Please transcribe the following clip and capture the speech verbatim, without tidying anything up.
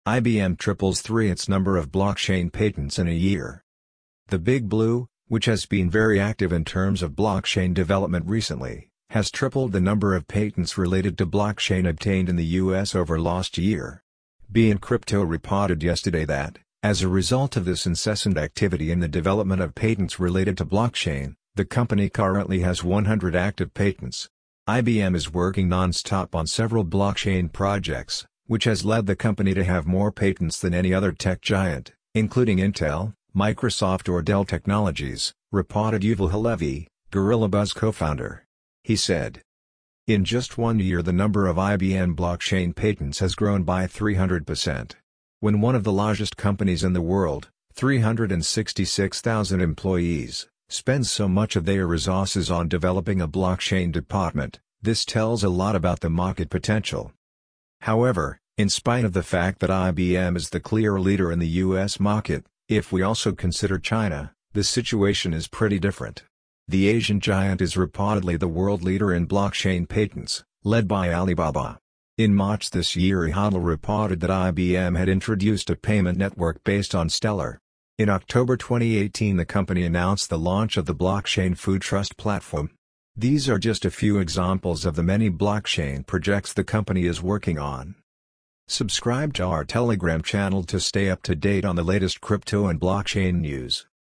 I B M triples three its number of blockchain patents in a year. The Big Blue, which has been very active in terms of blockchain development recently, has tripled the number of patents related to blockchain obtained in the U S over last year. Bein Crypto reported yesterday that, as a result of this incessant activity in the development of patents related to blockchain, the company currently has one hundred active patents. I B M is working non-stop on several blockchain projects, which has led the company to have more patents than any other tech giant, including Intel, Microsoft or Dell Technologies, reported Yuval Halevi, GorillaBuzz co-founder. He said, "In just one year the number of I B M blockchain patents has grown by three hundred percent. When one of the largest companies in the world, three hundred sixty-six thousand employees, spends so much of their resources on developing a blockchain department, this tells a lot about the market potential." However, in spite of the fact that I B M is the clear leader in the U S market, if we also consider China, the situation is pretty different. The Asian giant is reportedly the world leader in blockchain patents, led by Alibaba. In March this year, Hodl reported that I B M had introduced a payment network based on Stellar. In October twenty eighteen, the company announced the launch of the blockchain Food Trust platform. These are just a few examples of the many blockchain projects the company is working on. Subscribe to our Telegram channel to stay up to date on the latest crypto and blockchain news.